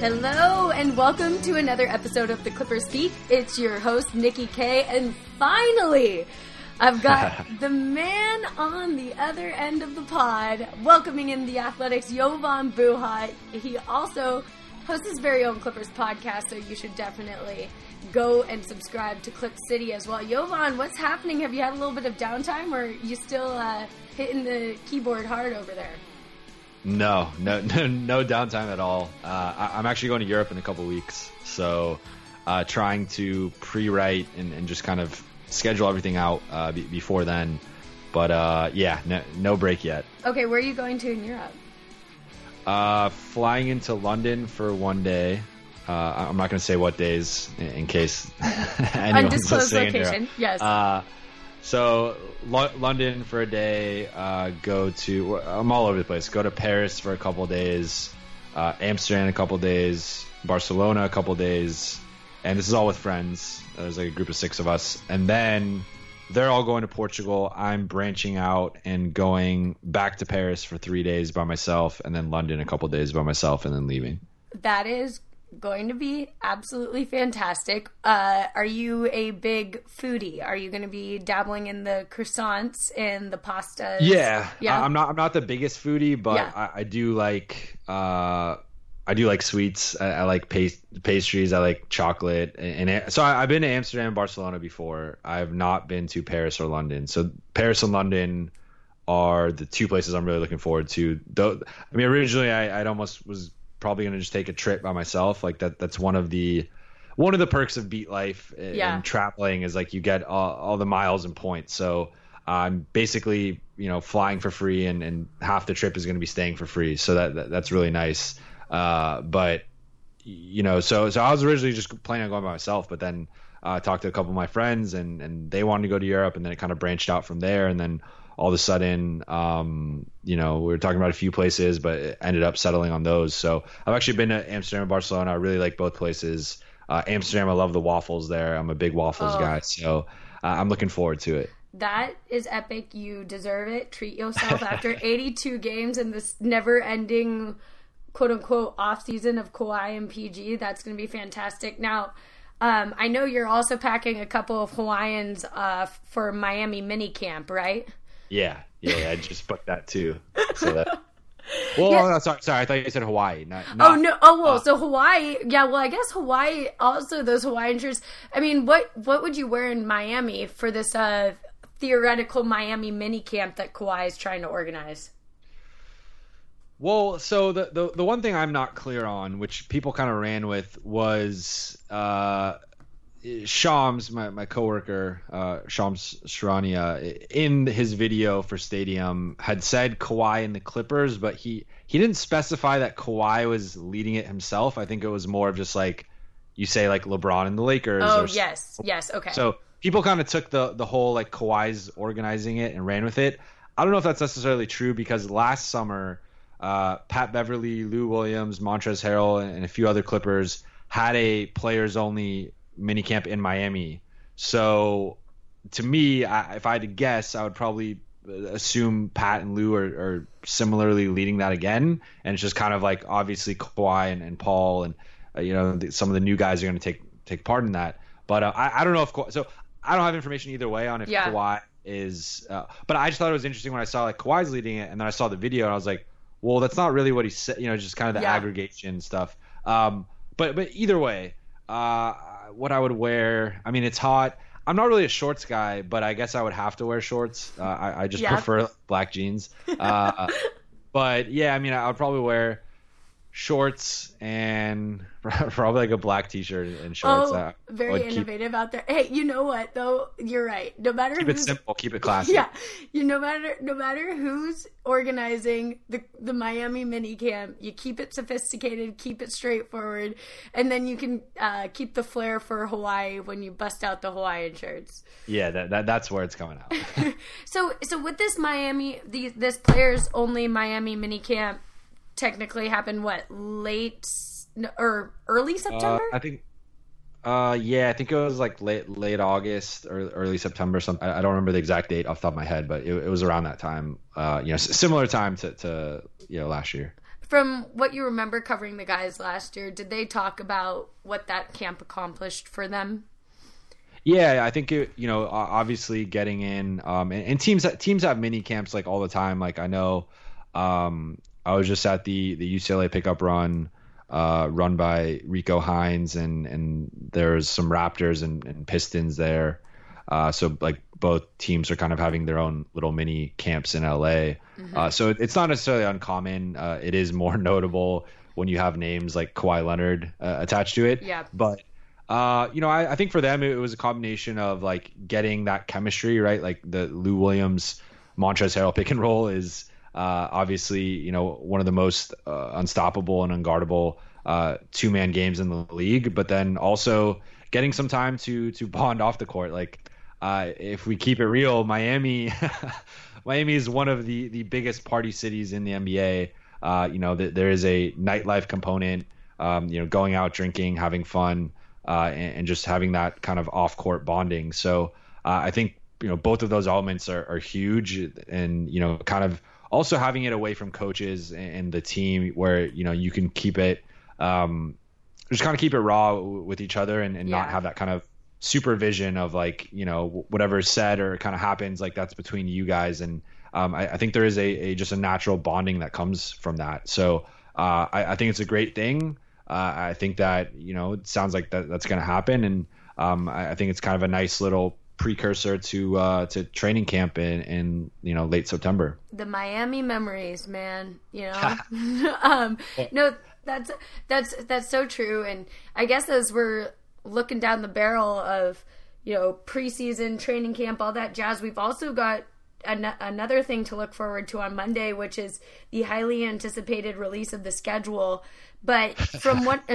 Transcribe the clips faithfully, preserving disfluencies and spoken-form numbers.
Hello and welcome to another episode of The Clippers Beat. It's your host, Nikki K, and finally, I've got the man on the other end of the pod, welcoming in the Athletics, Jovan Buha. He also hosts his very own Clippers podcast, so you should definitely go and subscribe to Clip City as well. Jovan, what's happening? Have you had a little bit of downtime, or are you still uh, hitting the keyboard hard over there? No, no, no, no downtime at all. Uh, I, I'm actually going to Europe in a couple weeks, so uh, trying to pre-write and, and just kind of schedule everything out uh, be, before then. But uh, yeah, no, no break yet. Okay, where are you going to in Europe? Uh, flying into London for one day. Uh, I'm not going to say what days in, in case anyone's undisclosed listening. Location. Yes. Uh, So Lo- London for a day, uh, go to, I'm all over the place, go to Paris for a couple days, uh, Amsterdam a couple days, Barcelona a couple days, and this is all with friends. There's like a group of six of us, and then they're all going to Portugal. I'm branching out and going back to Paris for three days by myself, and then London a couple days by myself, and then leaving. That is going to be absolutely fantastic. Uh, are you a big foodie? Are you going to be dabbling in the croissants and the pastas? Yeah, yeah. I'm not. I'm not the biggest foodie, but yeah. I, I do like. Uh, I do like sweets. I, I like pas- pastries. I like chocolate, and, and so I, I've been to Amsterdam and Barcelona before. I've not been to Paris or London. So Paris and London are the two places I'm really looking forward to. Though, I mean, originally I I'd almost was. probably going to just take a trip by myself. Like that, that's one of the, one of the perks of beat life and yeah. traveling is like you get all, all the miles and points. So I'm basically, you know, flying for free and, and half the trip is going to be staying for free. So that, that that's really nice. Uh, but you know, so, so I was originally just planning on going by myself, but then I uh, talked to a couple of my friends and, and they wanted to go to Europe, and then it kind of branched out from there. And then all of a sudden, um, you know, we were talking about a few places, but it ended up settling on those. So I've actually been to Amsterdam and Barcelona. I really like both places. Uh, Amsterdam, I love the waffles there. I'm a big waffles oh. guy, so uh, I'm looking forward to it. That is epic. You deserve it. Treat yourself after eighty-two games and this never-ending, quote-unquote, off-season of Kawhi and P G. That's going to be fantastic. Now, um, I know you're also packing a couple of Hawaiians uh, for Miami minicamp, right? Yeah, yeah, I just booked that too. So that. Well, yeah. no, sorry, sorry. I thought you said Hawaii. Not, not, oh no! Oh well, uh, so Hawaii. Yeah, well, I guess Hawaii. Also, those Hawaiian shirts. I mean, what what would you wear in Miami for this uh, theoretical Miami mini camp that Kawhi is trying to organize? Well, so the, the the one thing I'm not clear on, which people kind of ran with, was uh, Shams, my, my coworker, uh, Shams Charania, in his video for Stadium had said Kawhi and the Clippers, but he, he didn't specify that Kawhi was leading it himself. I think it was more of just like, you say like LeBron and the Lakers. Oh, or, yes. Yes. Okay. So people kind of took the, the whole like Kawhi's organizing it and ran with it. I don't know if that's necessarily true, because last summer, uh, Pat Beverly, Lou Williams, Montrezl Harrell, and, and a few other Clippers had a players only minicamp in Miami. So to me, I, if I had to guess, I would probably assume Pat and Lou are, are similarly leading that again. And it's just kind of like obviously Kawhi and, and Paul and uh, you know the, some of the new guys are going to take take part in that. But uh, I, I don't know if Kawhi, so I don't have information either way on if yeah. Kawhi is. Uh, but I just thought it was interesting when I saw like Kawhi's leading it, and then I saw the video and I was like, well, that's not really what he said. You know, just kind of the yeah. aggregation stuff. Um, but but either way. Uh, what I would wear, I mean, it's hot. I'm not really a shorts guy, but I guess I would have to wear shorts. Uh, I, I just yeah. prefer black jeans. Uh, but yeah, I mean, I would probably wear shorts and probably like a black t-shirt and shorts. Oh, uh, very innovative keep, out there. Hey, you know what though? You're right. No matter keep who's, it simple, keep it classy. Yeah, you no matter no matter who's organizing the the Miami mini camp, you keep it sophisticated, keep it straightforward, and then you can uh, keep the flair for Hawaii when you bust out the Hawaiian shirts. Yeah, that, that that's where it's coming out. so so with this Miami, the this players only Miami mini camp. Technically happened what late or early September? Uh, I think, uh, yeah, I think it was like late late August or early September. Something I don't remember the exact date off the top of my head, but it, it was around that time. Uh, you know, s- similar time to, to you know last year. From what you remember covering the guys last year, did they talk about what that camp accomplished for them? Yeah, I think it, you know, obviously getting in, um, and, and teams teams have mini camps like all the time. Like I know, um, I was just at the the U C L A pickup run, uh, run by Rico Hines, and and there's some Raptors and, and Pistons there. Uh, so like both teams are kind of having their own little mini camps in L A. Mm-hmm. Uh, so it's not necessarily uncommon. Uh, it is more notable when you have names like Kawhi Leonard uh, attached to it. Yeah. But uh, you know, I, I think for them it was a combination of like getting that chemistry right. Like the Lou Williams, Montrezl Harrell pick and roll is uh, obviously you know one of the most uh, unstoppable and unguardable uh, two man games in the league. But then also getting some time to to bond off the court. Like uh, if we keep it real, Miami. Miami is one of the, the biggest party cities in the N B A. Uh, you know, th- there is a nightlife component, um, you know, going out, drinking, having fun, uh, and, and just having that kind of off-court bonding. So uh, I think, you know, both of those elements are, are huge, and, you know, kind of also having it away from coaches and the team where, you know, you can keep it, um, just kind of keep it raw with each other and, and yeah. not have that kind of supervision of like, you know, whatever is said or kind of happens, like that's between you guys. And um, I, I think there is a, a just a natural bonding that comes from that. So uh, I, I think it's a great thing. Uh, I think that, you know, it sounds like that that's going to happen. And um, I, I think it's kind of a nice little precursor to uh, to training camp in, in, you know, late September. The Miami memories, man, you know, um, no, that's, that's, that's so true. And I guess as we're looking down the barrel of, you know, preseason, training camp, all that jazz, we've also got an- another thing to look forward to on Monday, which is the highly anticipated release of the schedule. But from what...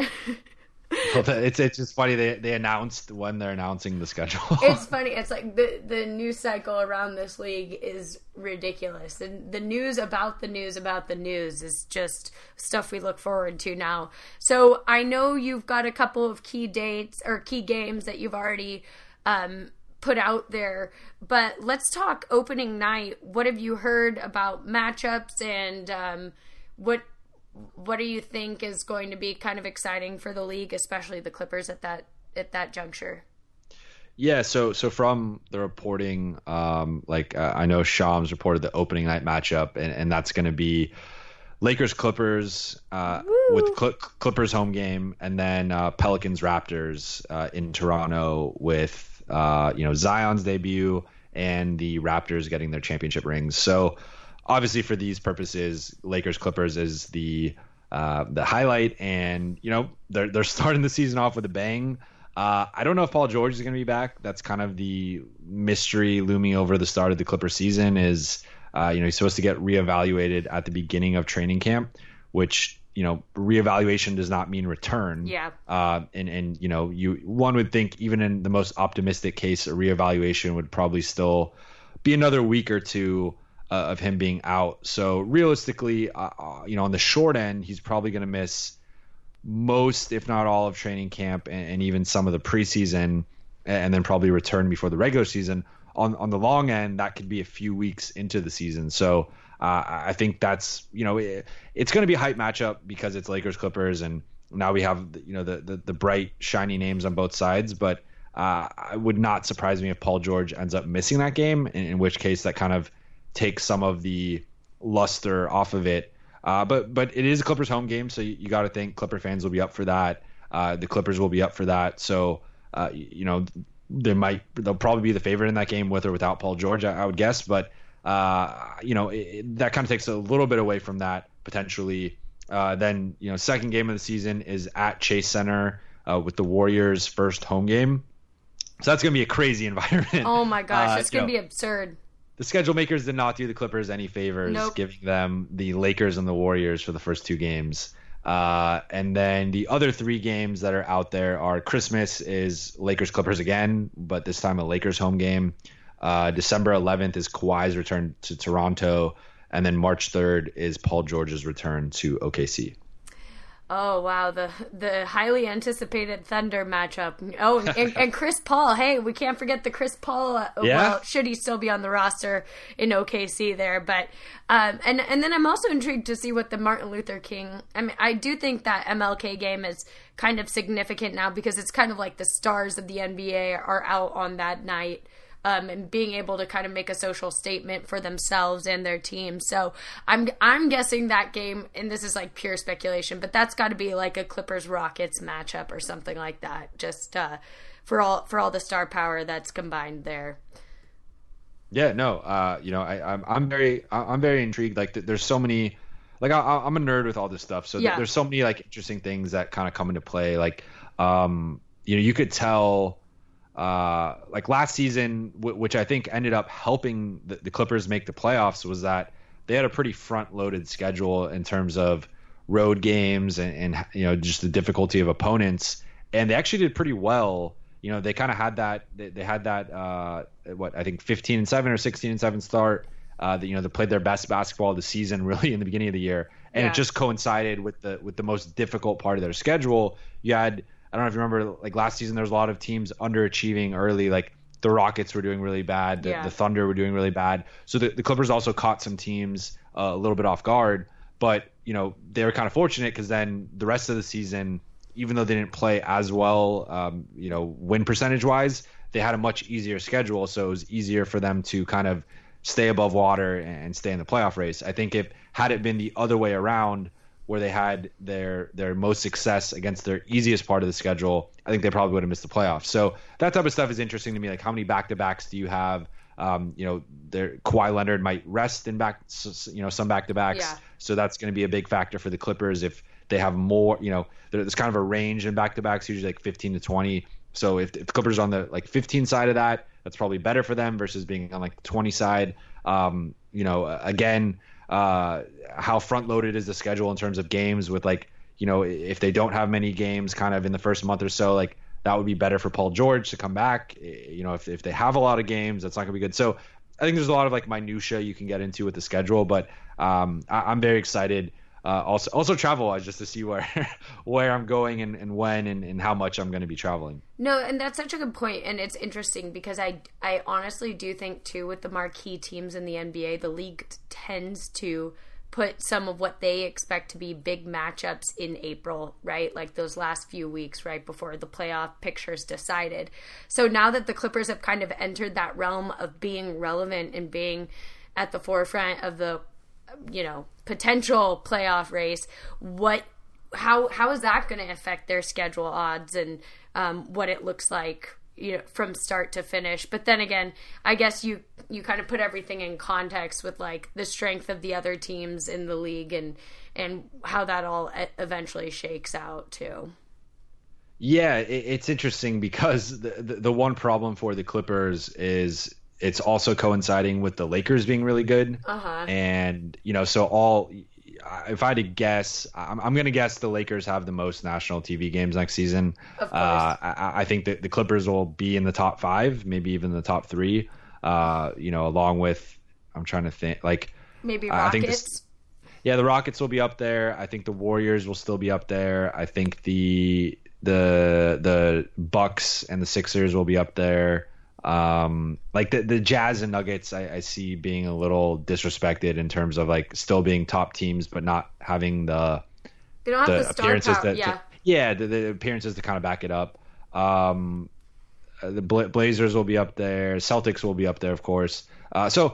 Well, it's it's just funny they they announced when they're announcing the schedule. It's funny. It's like the the news cycle around this league is ridiculous, and the news about the news about the news is just stuff we look forward to now. So I know you've got a couple of key dates or key games that you've already um, put out there, but let's talk opening night. What have you heard about matchups, and um, what? What do you think is going to be kind of exciting for the league, especially the Clippers at that at that juncture? Yeah, so so from the reporting, um, like uh, I know Shams reported the opening night matchup, and, and that's going to be Lakers Clippers uh, with Cl- Clippers home game, and then uh, Pelicans Raptors uh, in Toronto with uh, you know Zion's debut and the Raptors getting their championship rings. So. Obviously, for these purposes, Lakers Clippers is the uh, the highlight, and you know they're they're starting the season off with a bang. Uh, I don't know if Paul George is going to be back. That's kind of the mystery looming over the start of the Clippers season. Is uh, you know he's supposed to get reevaluated at the beginning of training camp, which you know reevaluation does not mean return. Yeah. Uh, and and you know you one would think even in the most optimistic case, a reevaluation would probably still be another week or two. Uh, of him being out. So realistically, uh, you know, on the short end, he's probably going to miss most, if not all, of training camp and, and even some of the preseason, and then probably return before the regular season. On on the long end, that could be a few weeks into the season. So uh, I think that's, you know, it, it's going to be a hype matchup because it's Lakers Clippers, and now we have, you know, the the, the bright, shiny names on both sides. But uh, it would not surprise me if Paul George ends up missing that game, in, in which case that kind of take some of the luster off of it. Uh, but but it is a Clippers home game, so you, you got to think Clipper fans will be up for that. Uh, the Clippers will be up for that. So, uh, you know, they might they'll probably be the favorite in that game with or without Paul George, I, I would guess. But, uh, you know, it, that kind of takes a little bit away from that potentially. Uh, then, you know, second game of the season is at Chase Center uh, with the Warriors' first home game. So that's going to be a crazy environment. Oh, my gosh. Uh, it's going to know, be absurd. The schedule makers did not do the Clippers any favors, nope. giving them the Lakers and the Warriors for the first two games. Uh, and then the other three games that are out there are Christmas is Lakers Clippers again, but this time a Lakers home game. Uh, December eleventh is Kawhi's return to Toronto. And then March third is Paul George's return to O K C. Oh wow, the the highly anticipated Thunder matchup. Oh, and, and Chris Paul. Hey, we can't forget the Chris Paul. Uh, yeah. Well, should he still be on the roster in O K C there? But um, and and then I'm also intrigued to see what the Martin Luther King. I mean, I do think that M L K game is kind of significant now because it's kind of like the stars of the N B A are out on that night. Um, and being able to kind of make a social statement for themselves and their team. So I'm I'm guessing that game, and this is like pure speculation, but that's got to be like a Clippers Rockets matchup or something like that. Just uh, for all for all the star power that's combined there. Yeah, no, uh, you know, I, I'm I'm very I'm very intrigued. Like, there's so many, like I, I'm a nerd with all this stuff, so yeah. there's so many like interesting things that kind of come into play. Like, um, you know, you could tell. Uh, like last season, w- which I think ended up helping the, the Clippers make the playoffs, was that they had a pretty front-loaded schedule in terms of road games and, and you know just the difficulty of opponents, and they actually did pretty well. You know, they kind of had that they, they had that uh, what I think fifteen and seven or sixteen and seven start. Uh, that you know they played their best basketball of the season really in the beginning of the year, and yeah. it just coincided with the with the most difficult part of their schedule. You had I don't know if you remember, like last season, there was a lot of teams underachieving early. Like the Rockets were doing really bad, the, yeah. the Thunder were doing really bad. So the, the Clippers also caught some teams uh, a little bit off guard. But you know they were kind of fortunate because then the rest of the season, even though they didn't play as well, um, you know, win percentage wise, they had a much easier schedule. So it was easier for them to kind of stay above water and stay in the playoff race. I think if had it been the other way around, where they had their their most success against their easiest part of the schedule, I think they probably would have missed the playoffs. So that type of stuff is interesting to me. Like, how many back-to-backs do you have? Um, you know, their Kawhi Leonard might rest in back, you know, some back-to-backs. Yeah. So that's going to be a big factor for the Clippers if they have more. You know, there's kind of a range in back-to-backs, usually like fifteen to twenty. So if, if the Clippers are on the like fifteen side of that, that's probably better for them versus being on like the twenty side. Um, you know, again. Uh, how front loaded is the schedule in terms of games with like, you know, if they don't have many games kind of in the first month or so, like that would be better for Paul George to come back. You know, if, if they have a lot of games, that's not gonna be good. So I think there's a lot of like minutia you can get into with the schedule, but um, I, I'm very excited. Uh, also, also travel wise, just to see where where I'm going and, and when and, and how much I'm going to be traveling. No, and that's such a good point, and it's interesting because I, I honestly do think too with the marquee teams in the N B A, the league tends to put some of what they expect to be big matchups in April, right? Like those last few weeks right before the playoff picture's decided. So now that the Clippers have kind of entered that realm of being relevant and being at the forefront of the, you know, potential playoff race, what how how is that going to affect their schedule odds and um, what it looks like, you know, from start to finish? But then again, I guess you you kind of put everything in context with like the strength of the other teams in the league and and how that all eventually shakes out too. Yeah, it, it's interesting because the, the the one problem for the Clippers is it's also coinciding with the Lakers being really good. Uh-huh. And, you know, so all, if I had to guess, I'm, I'm going to guess the Lakers have the most national T V games next season. Of course. Uh, I, I think that the Clippers will be in the top five, maybe even the top three, uh, you know, along with, I'm trying to think, like. Maybe Rockets? I think this, yeah, the Rockets will be up there. I think the Warriors will still be up there. I think the the the Bucks and the Sixers will be up there. Um, like the the Jazz and Nuggets, I, I see being a little disrespected in terms of like still being top teams, but not having the they don't have the, the star appearances power, that yeah, to, yeah, the, the appearances to kind of back it up. Um, the Bla- Blazers will be up there, Celtics will be up there, of course. Uh, so,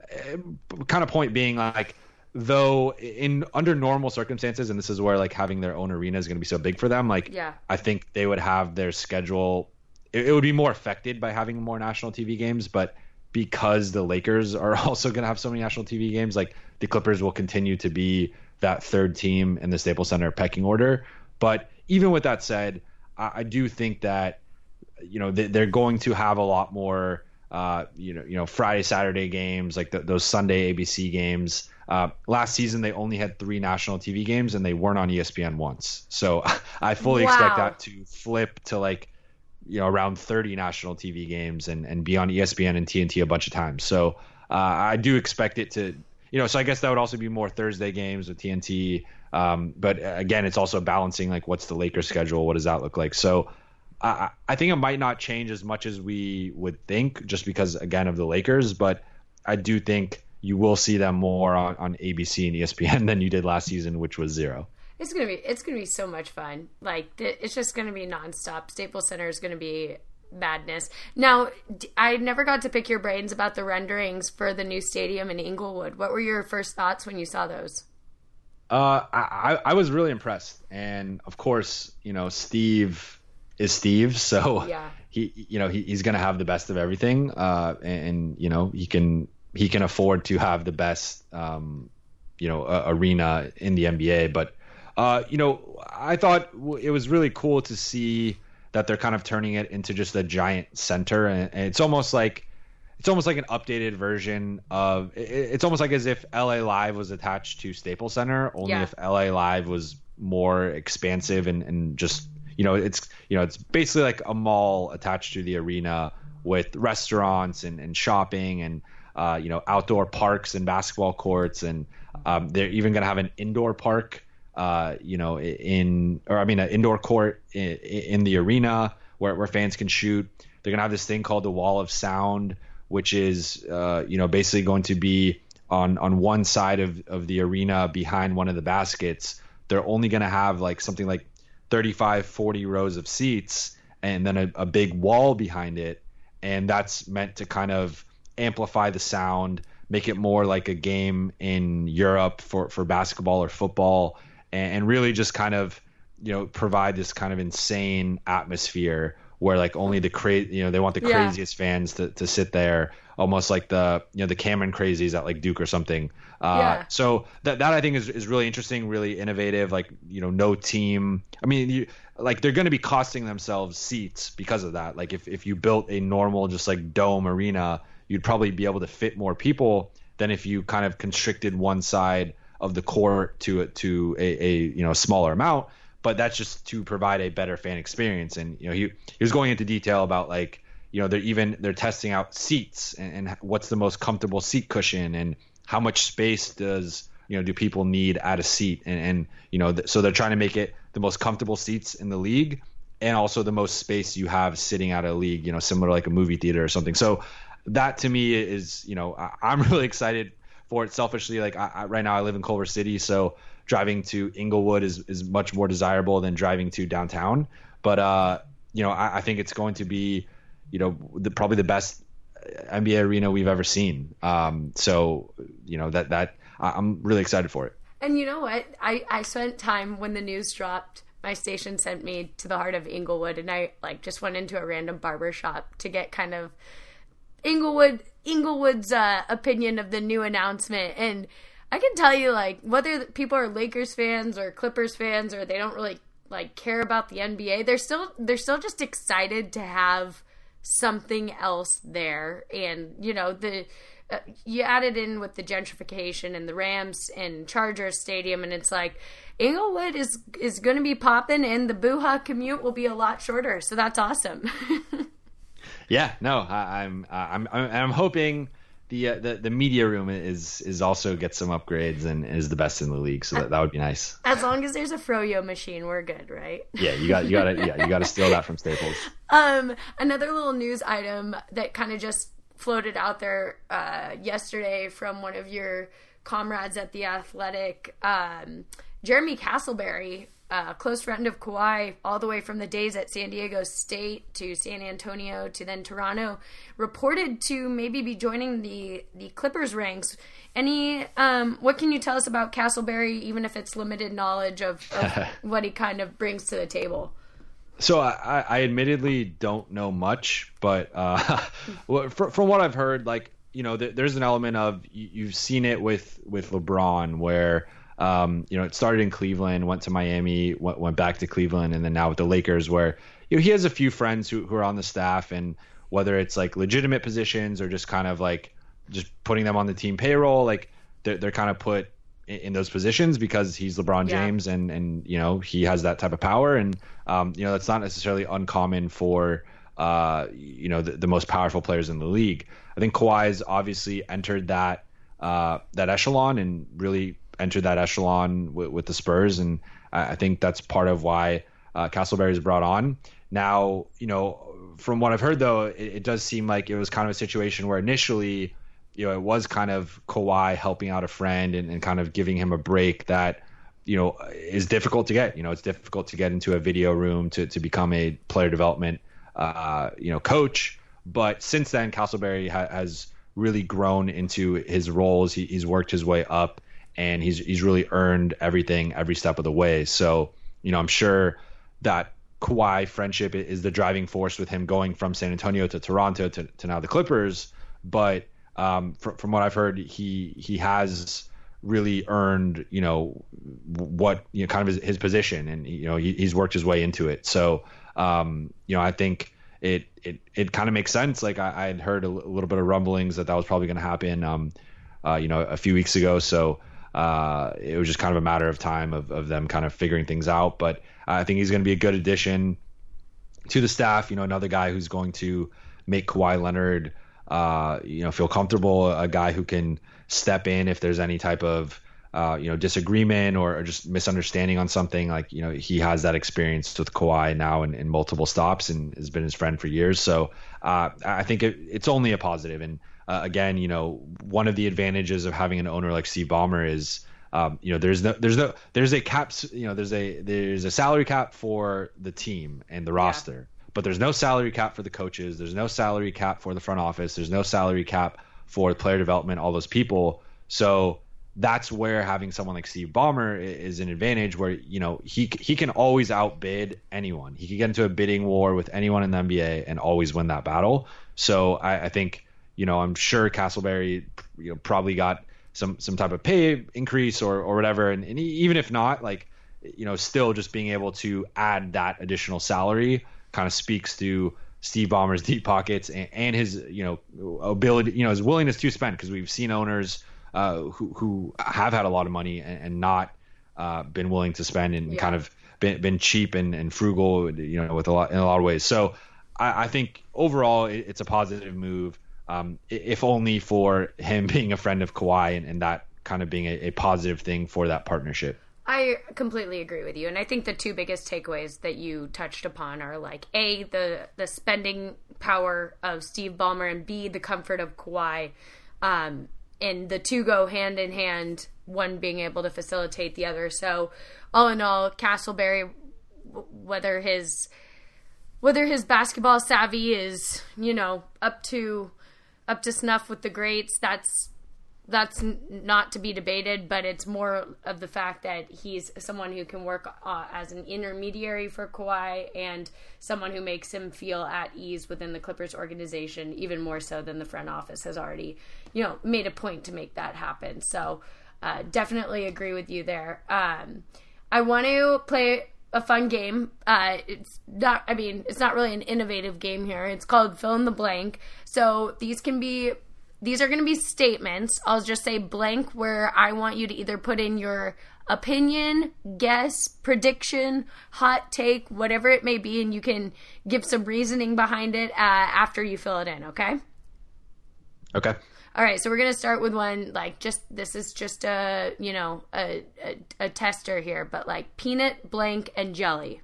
uh, kind of point being like, though in under normal circumstances, and this is where like having their own arena is going to be so big for them. Like, yeah. I think they would have their schedule. It would be more affected by having more national T V games, but because the Lakers are also going to have so many national T V games, like the Clippers will continue to be that third team in the Staples Center pecking order. But even with that said, I, I do think that, you know, they, they're going to have a lot more, uh, you know, you know, Friday, Saturday games, like the, those Sunday A B C games. Uh, last season, they only had three national T V games and they weren't on E S P N once. So I fully wow. expect that to flip to like, you know, around thirty national T V games and, and be on E S P N and T N T a bunch of times. So uh, I do expect it to, you know, so I guess that would also be more Thursday games with T N T. Um, but again, it's also balancing like what's the Lakers schedule, what does that look like? So I, I think it might not change as much as we would think, just because again of the Lakers. But I do think you will see them more on, on A B C and E S P N than you did last season, which was zero. It's gonna be it's gonna be so much fun. Like it's just gonna be nonstop. Staples Center is gonna be madness. Now, I never got to pick your brains about the renderings for the new stadium in Inglewood. What were your first thoughts when you saw those? Uh, I I was really impressed, and of course, you know, Steve is Steve, so yeah. he you know he, he's gonna have the best of everything. Uh, and, and you know he can he can afford to have the best um, you know uh, arena in the N B A, but. Uh, you know, I thought it was really cool to see that they're kind of turning it into just a giant center, and, and it's almost like it's almost like an updated version of. It, it's almost like as if L A Live was attached to Staples Center, only yeah. if L A Live was more expansive and, and just you know it's you know it's basically like a mall attached to the arena with restaurants and, and shopping and uh, you know outdoor parks and basketball courts, and um, they're even going to have an indoor park. Uh, you know, in or I mean, an indoor court in, in the arena where, where fans can shoot. They're gonna have this thing called the Wall of Sound, which is, uh, you know, basically going to be on on one side of, of the arena behind one of the baskets. They're only gonna have like something like thirty-five, forty rows of seats, and then a, a big wall behind it, and that's meant to kind of amplify the sound, make it more like a game in Europe for for basketball or football. And really just kind of, you know, provide this kind of insane atmosphere where like only the crazy, you know, they want the yeah. craziest fans to, to sit there, almost like the, you know, the Cameron crazies at like Duke or something. Uh, yeah. So that, that I think is, is really interesting, really innovative, like, you know, no team. I mean, you, like they're going to be costing themselves seats because of that. Like if, if you built a normal, just like dome arena, you'd probably be able to fit more people than if you kind of constricted one side of the court to to a, a you know smaller amount, but that's just to provide a better fan experience. And you know he he was going into detail about like you know they're even they're testing out seats and, and what's the most comfortable seat cushion and how much space does you know do people need at a seat, and, and you know th- so they're trying to make it the most comfortable seats in the league and also the most space you have sitting at a league, you know similar to like a movie theater or something. So that to me is you know I, I'm really excited for it selfishly. Like I, I, right now I live in Culver City, so driving to Inglewood is, is much more desirable than driving to downtown. But, uh, you know, I, I think it's going to be, you know, the, probably the best N B A arena we've ever seen. Um, so, you know, that, that I'm really excited for it. And you know what? I, I spent time when the news dropped, my station sent me to the heart of Inglewood, and I like just went into a random barber shop to get kind of Inglewood Inglewood's uh, opinion of the new announcement. And I can tell you, like, whether people are Lakers fans or Clippers fans or they don't really like care about the N B A, they're still they're still just excited to have something else there. And you know the uh, you added in with the gentrification and the Rams and Chargers stadium, and it's like Inglewood is is going to be popping, and the Boo Ha commute will be a lot shorter. So that's awesome. Yeah, no, I, I'm I'm I'm I'm hoping the, uh, the the media room is is also gets some upgrades and is the best in the league. So that, that would be nice. As long as there's a Froyo machine, we're good, right? Yeah, you got you got to yeah you got to steal that from Staples. Um, another little news item that kind of just floated out there uh, yesterday from one of your comrades at the Athletic, um, Jeremy Castleberry. A uh, close friend of Kawhi, all the way from the days at San Diego State to San Antonio to then Toronto, reported to maybe be joining the, the Clippers ranks. Any, um, what can you tell us about Castleberry, even if it's limited knowledge of, of what he kind of brings to the table? So I, I admittedly don't know much, but uh, from what I've heard, like, you know, there's an element of, you've seen it with, with LeBron where, Um, you know, it started in Cleveland, went to Miami, went, went back to Cleveland, and then now with the Lakers, where you know he has a few friends who, who are on the staff, and whether it's like legitimate positions or just kind of like just putting them on the team payroll, like they're they're kind of put in, in those positions because he's LeBron yeah. James, and and you know he has that type of power, and um, you know that's not necessarily uncommon for uh, you know the, the most powerful players in the league. I think Kawhi's obviously entered that uh, that echelon and really entered that echelon with, with the Spurs. And I, I think that's part of why uh, Castleberry is brought on. Now, you know, from what I've heard, though, it, it does seem like it was kind of a situation where initially, you know, it was kind of Kawhi helping out a friend and, and kind of giving him a break that, you know, is difficult to get. You know, it's difficult to get into a video room to, to become a player development, uh, you know, coach. But since then, Castleberry ha- has really grown into his roles. He, he's worked his way up, and he's he's really earned everything every step of the way. So, you know, I'm sure that Kawhi friendship is the driving force with him going from San Antonio to Toronto to, to now the Clippers. But um, from, from what I've heard, he he has really earned, you know, what, you know, kind of his, his position, and, you know, he, he's worked his way into it. So, um, you know, I think it it, it kind of makes sense. Like I, I had heard a, l- a little bit of rumblings that that was probably going to happen, um, uh, you know, a few weeks ago. So uh, it was just kind of a matter of time of, of them kind of figuring things out. But I think he's going to be a good addition to the staff. You know, another guy who's going to make Kawhi Leonard, uh, you know, feel comfortable, a guy who can step in if there's any type of, uh, you know, disagreement or, or just misunderstanding on something. Like, you know, he has that experience with Kawhi now in, in multiple stops and has been his friend for years. So uh, I think it, it's only a positive. And uh, again, you know, one of the advantages of having an owner like Steve Ballmer is, um, you know, there's no, there's no, there's a cap, you know, there's a, there's a salary cap for the team and the roster. Yeah. But there's no salary cap for the coaches. There's no salary cap for the front office. There's no salary cap for player development, all those people. So that's where having someone like Steve Ballmer is an advantage, where, you know, he he can always outbid anyone. He can get into a bidding war with anyone in the N B A and always win that battle. So I, I think, you know, I'm sure Castleberry, you know, probably got some some type of pay increase or or whatever. And, and even if not, like, you know, still just being able to add that additional salary kind of speaks to Steve Ballmer's deep pockets and, and his, you know, ability, you know, his willingness to spend, because we've seen owners uh, who who have had a lot of money and, and not uh, been willing to spend and yeah. kind of been, been cheap and, and frugal, you know, with a lot in a lot of ways. So I, I think overall it, it's a positive move, um, if only for him being a friend of Kawhi and, and that kind of being a, a positive thing for that partnership. I completely agree with you. And I think the two biggest takeaways that you touched upon are, like, A, the, the spending power of Steve Ballmer, and B, the comfort of Kawhi. Um, and the two go hand in hand, one being able to facilitate the other. So all in all, Castleberry, whether his whether his basketball savvy is, you know, up to up to snuff with the greats, that's That's not to be debated, but it's more of the fact that he's someone who can work uh, as an intermediary for Kawhi and someone who makes him feel at ease within the Clippers organization, even more so than the front office has already, you know, made a point to make that happen. So uh, definitely agree with you there. Um, I want to play a fun game. Uh, it's not, I mean, it's not really an innovative game here. It's called Fill in the Blank. So these can be These are going to be statements. I'll just say blank, where I want you to either put in your opinion, guess, prediction, hot take, whatever it may be, and you can give some reasoning behind it uh, after you fill it in, okay? Okay. All right, so we're going to start with one, like, just, this is just a, you know, a, a, a tester here, but like peanut, blank, and jelly.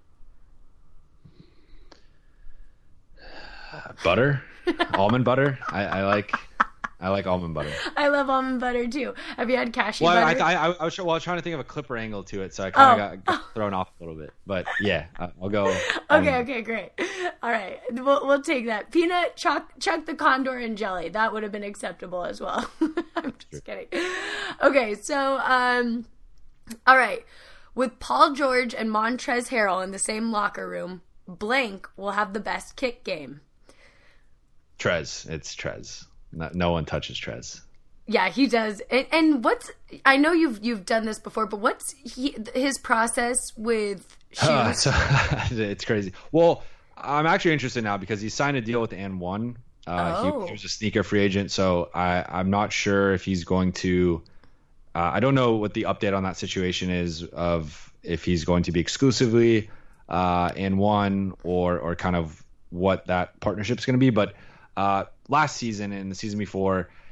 Butter? Almond butter? I, I like... I like almond butter. I love almond butter too. Have you had cashew well, butter? I, I, I, I, was, well, I was trying to think of a Clipper angle to it, so I kind of oh. got, got thrown off a little bit. But yeah, I'll go. Okay, okay, great. All right, we'll, we'll take that. Peanut, chuck, chuck the condor, and jelly. That would have been acceptable as well. I'm just sure. kidding. Okay, so, um, all right. With Paul George and Montrezl Harrell in the same locker room, blank will have the best kick game. Trez. It's Trez. No, no one touches Trez. Yeah, he does. And, and what's I know you've you've done this before, but what's he, his process with shoes? Uh, so, it's crazy. Well, I'm actually interested now because he signed a deal with N one. Uh, oh. he, he was a sneaker free agent, so I, I'm not sure if he's going to. Uh, I don't know what the update on that situation is, of if he's going to be exclusively uh, N one or or kind of what that partnership is going to be, but. Uh, last season and the season before,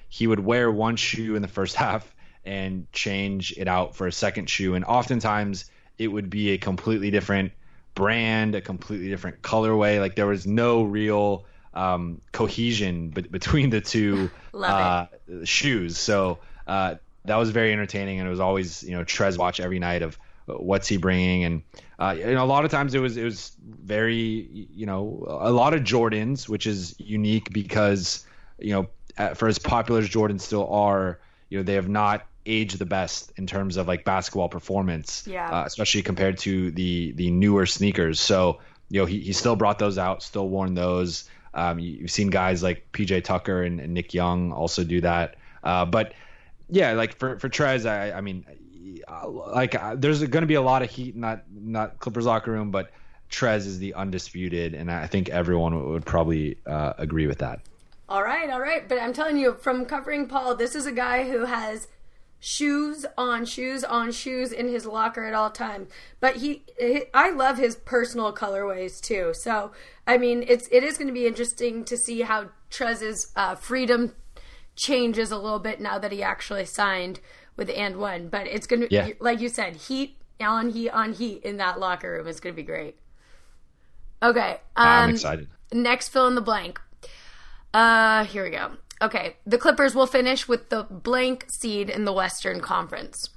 he would wear one shoe in the first half and change it out for a second shoe. And oftentimes it would be a completely different brand, a completely different colorway. Like there was no real um, cohesion be- between the two uh, shoes. So uh, that was very entertaining. And it was always, you know, Trez watch every night of what's he bringing. And, uh, you know, a lot of times it was, it was very, you know, a lot of Jordans, which is unique because, you know, for as popular as Jordans still are, you know, they have not aged the best in terms of like basketball performance, yeah. uh, especially compared to the the newer sneakers. So, you know, he, he still brought those out, still worn those. Um, you've seen guys like P J Tucker and, and Nick Young also do that. Uh, but yeah, like for, for Trez, I, I mean, like uh, there's going to be a lot of heat in that, in that Clippers locker room, but Trez is the undisputed. And I think everyone would probably uh, agree with that. All right, all right. But I'm telling you, from covering Paul, this is a guy who has shoes on shoes on shoes in his locker at all times. But he, he I love his personal colorways too. So, I mean, it's it is going to be interesting to see how Trez's uh, freedom changes a little bit now that he actually signed with And One. But it's going to, yeah. like you said, heat on heat on heat in that locker room. It's going to be great. Okay. Um, I'm excited. Next, fill in the blank. Uh, here we go. Okay, the Clippers will finish with the blank seed in the Western Conference.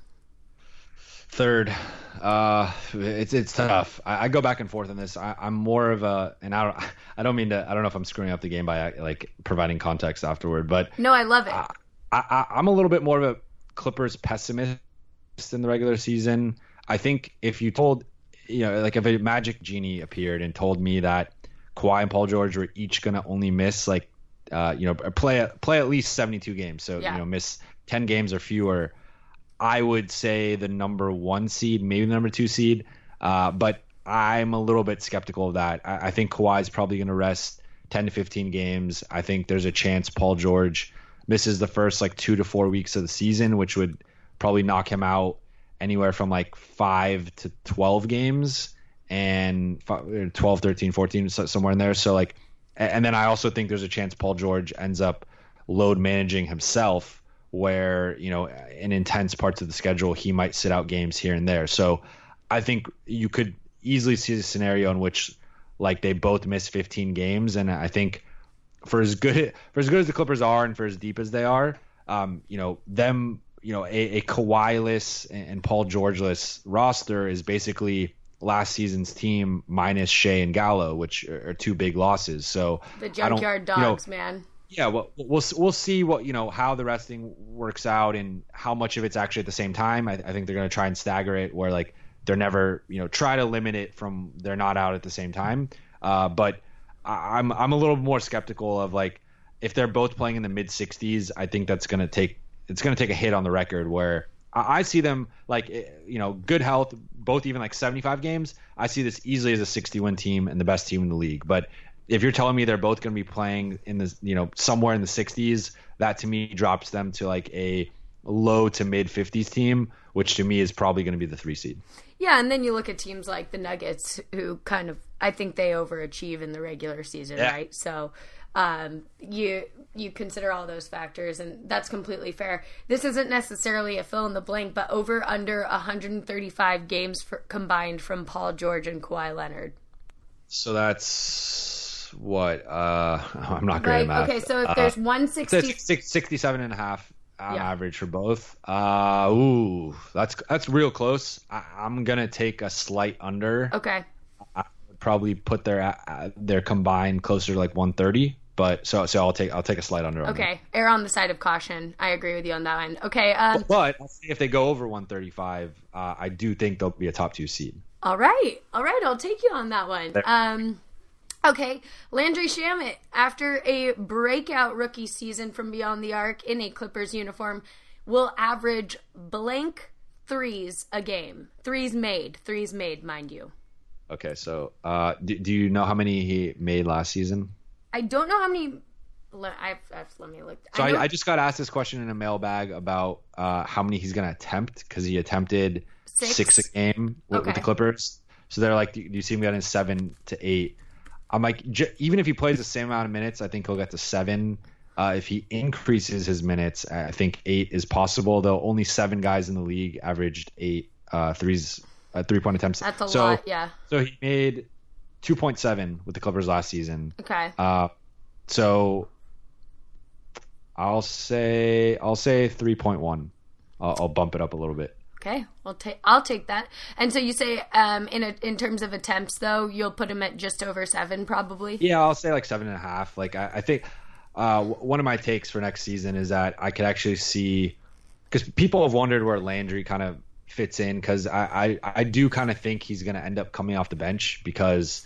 Third. Uh, it's it's tough. I, I go back and forth on this. I, I'm more of a, and I don't, I don't mean to. I don't know if I'm screwing up the game by like providing context afterward, but no, I love it. I, I, I'm a little bit more of a Clippers pessimist in the regular season. I think if you told, you know, like if a magic genie appeared and told me that Kawhi and Paul George were each gonna only miss like. Uh, you know, play play at least seventy-two games. So, yeah. you know, miss ten games or fewer. I would say the number one seed, maybe the number two seed. Uh, but I'm a little bit skeptical of that. I, I think Kawhi is probably going to rest ten to fifteen games. I think there's a chance Paul George misses the first like two to four weeks of the season, which would probably knock him out anywhere from like five to twelve games and twelve, thirteen, fourteen, somewhere in there. So like, and then I also think there's a chance Paul George ends up load managing himself where, you know, in intense parts of the schedule, he might sit out games here and there. So I think you could easily see a scenario in which like they both miss fifteen games. And I think for as good, for as good as the Clippers are and for as deep as they are, um, you know, them, you know, a, a Kawhi-less and Paul George-less roster is basically last season's team minus Shea and Gallo, which are two big losses. So the junkyard dogs, you know, man. Yeah, well, we'll we'll see what you know how the resting works out and how much of it's actually at the same time. I, I think they're going to try and stagger it where like they're never you know try to limit it from they're not out at the same time. Uh, but I'm I'm a little more skeptical of like if they're both playing in the mid sixties. I think that's going to take it's going to take a hit on the record where. I see them like, you know, good health, both even like seventy-five games. I see this easily as a sixty-win team and the best team in the league. But if you're telling me they're both going to be playing in the, you know, somewhere in the sixties, that to me drops them to like a low to mid fifties team, which to me is probably going to be the three seed. Yeah, and then you look at teams like the Nuggets who kind of, I think they overachieve in the regular season, yeah. right? So um, you you consider all those factors, and that's completely fair. This isn't necessarily a fill in the blank, but over under one hundred thirty-five games for, combined from Paul George and Kawhi Leonard. So that's what? Uh, I'm not great right? at math. Okay, so if there's uh, one sixty... sixty-seven and a half on yeah. average for both. Uh, ooh, that's that's real close. I, I'm going to take a slight under. Okay. I would probably put their uh, their combined closer to like one thirty. But so so I'll take I'll take a slight under. Okay, err on the side of caution. I agree with you on that one. Okay, um, but, but if they go over one thirty-five, uh, I do think they'll be a top two seed. All right, all right, I'll take you on that one. Um, okay, Landry Shamet, after a breakout rookie season from beyond the arc in a Clippers uniform, will average blank threes a game. Threes made, threes made, mind you. Okay, so uh, do, do you know how many he made last season? I don't know how many. I've, I've, let me look. So I, I, I just got asked this question in a mailbag about uh, how many he's going to attempt because he attempted six, six a game with, okay. with the Clippers. So they're like, do you see him getting seven to eight? I'm like, j- even if he plays the same amount of minutes, I think he'll get to seven. Uh, if he increases his minutes, I think eight is possible. Though only seven guys in the league averaged eight uh, threes, uh, three point attempts. That's a so, lot, yeah. So he made two point seven with the Clippers last season. Okay. Uh, so I'll say I'll say three point one. I'll, I'll bump it up a little bit. Okay, I'll take I'll take that. And so you say um, in a, in terms of attempts, though, you'll put him at just over seven, probably. Yeah, I'll say like seven and a half. Like I, I think uh, one of my takes for next season is that I could actually see, because people have wondered where Landry kind of fits in, because I, I I do kind of think he's going to end up coming off the bench because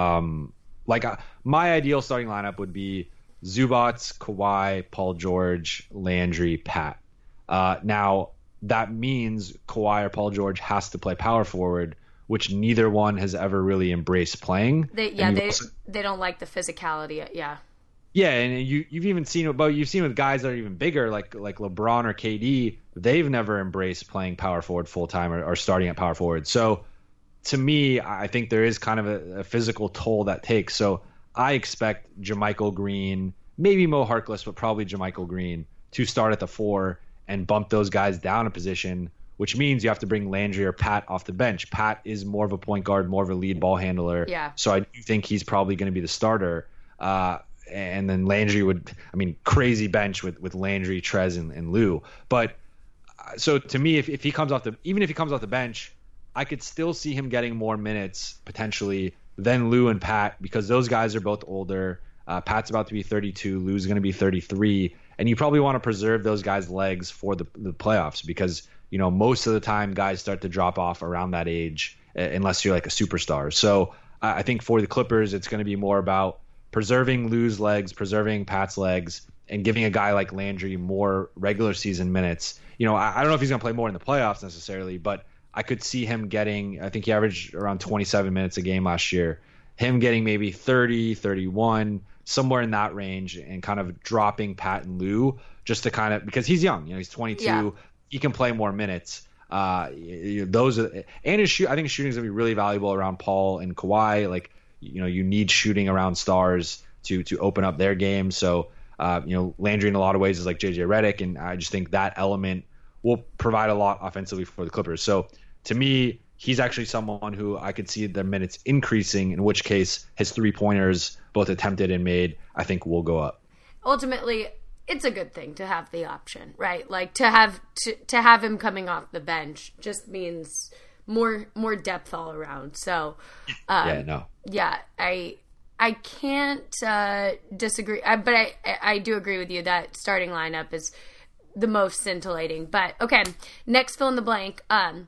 um like uh, my ideal starting lineup would be Zubats, Kawhi, Paul George, Landry, Pat. Uh, now. That means Kawhi or Paul George has to play power forward, which neither one has ever really embraced playing. They, yeah, they also, they don't like the physicality. Yeah. Yeah, and you you've even seen, but you've seen with guys that are even bigger, like like LeBron or K D. They've never embraced playing power forward full time or, or starting at power forward. So to me, I think there is kind of a, a physical toll that takes. So I expect JaMychal Green, maybe Mo Harkless, but probably JaMychal Green to start at the four and bump those guys down a position, which means you have to bring Landry or Pat off the bench. Pat is more of a point guard, more of a lead ball handler. Yeah. So I do think he's probably going to be the starter. Uh, and then Landry would, I mean, crazy bench with, with Landry, Trez, and, and Lou. But uh, so to me, if, if he comes off the, even if he comes off the bench, I could still see him getting more minutes potentially than Lou and Pat, because those guys are both older. Uh, Pat's about to be thirty-two. Lou's going to be thirty-three. And you probably want to preserve those guys' legs for the, the playoffs, because, you know, most of the time guys start to drop off around that age uh, unless you're like a superstar. So uh, I think for the Clippers, it's going to be more about preserving Lou's legs, preserving Pat's legs, and giving a guy like Landry more regular season minutes. You know, I, I don't know if he's going to play more in the playoffs necessarily, but I could see him getting, I think he averaged around twenty-seven minutes a game last year, him getting maybe thirty, thirty-one, somewhere in that range, and kind of dropping Pat and Lou just to kind of, because he's young, you know, he's twenty-two, yeah. He can play more minutes. Uh, those are, and his shoot, I think his shooting is gonna be really valuable around Paul and Kawhi. Like, you know, you need shooting around stars to to open up their game. So, uh, you know, Landry in a lot of ways is like J J Redick, and I just think that element will provide a lot offensively for the Clippers. So to me, he's actually someone who I could see the minutes increasing, in which case his three-pointers, both attempted and made, I think will go up. Ultimately, it's a good thing to have the option, right? Like to have to, to have him coming off the bench just means more more depth all around. So, um, yeah, no, yeah, I I can't uh, disagree, I, but I I do agree with you that starting lineup is the most scintillating. But okay, next fill in the blank. Um,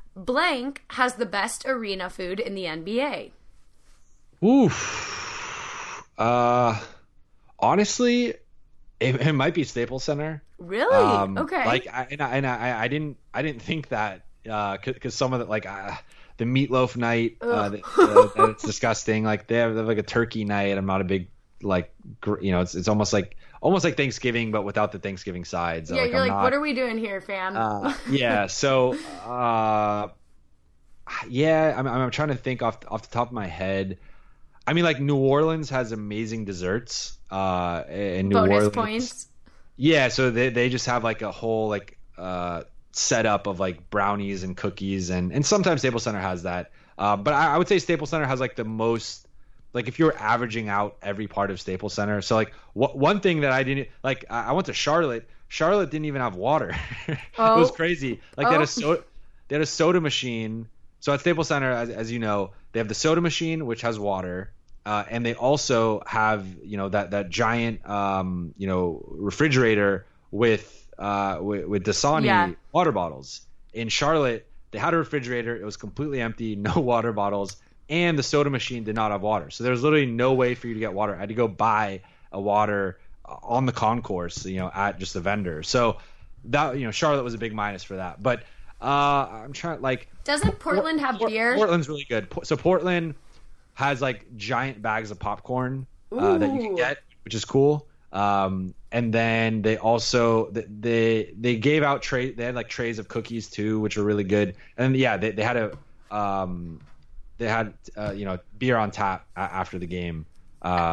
blank has the best arena food in the N B A. Oof. Uh, honestly, it, it might be Staples Center. Really? Um, okay. Like, I, and, I, and I, I didn't, I didn't think that, uh, because some of the like uh, the meatloaf night, uh, the, uh, it's disgusting. Like they have, they have like a turkey night. I'm not a big like, gr- you know, it's it's almost like almost like Thanksgiving, but without the Thanksgiving sides. Yeah, like, you're I'm like, not, what are we doing here, fam? uh, yeah. So, uh, yeah, I'm I'm trying to think off off the top of my head. I mean, like New Orleans has amazing desserts. Uh, in New Bonus Orleans, points. Yeah, so they they just have like a whole like uh setup of like brownies and cookies, and and sometimes Staples Center has that. Uh, but I, I would say Staples Center has like the most. Like if you're averaging out every part of Staples Center, so like what one thing that I didn't like, I, I went to Charlotte. Charlotte didn't even have water. Oh. It was crazy. Like oh. they had a soda, they had a soda machine. So at Staples Center, as, as you know, they have the soda machine which has water, uh, and they also have you know that that giant um, you know refrigerator with uh, with, with Dasani yeah. water bottles. In Charlotte, they had a refrigerator. It was completely empty, no water bottles. And the soda machine did not have water. So there's literally no way for you to get water. I had to go buy a water on the concourse, you know, at just a vendor. So that, you know, Charlotte was a big minus for that. But uh, I'm trying, like... Doesn't Portland have Port- beer? Portland's really good. So Portland has, like, giant bags of popcorn uh, that you can get, which is cool. Um, and then they also, they they gave out trays, they had, like, trays of cookies, too, which were really good. And, yeah, they, they had a... Um, They had, uh, you know, beer on tap a- after the game. Uh,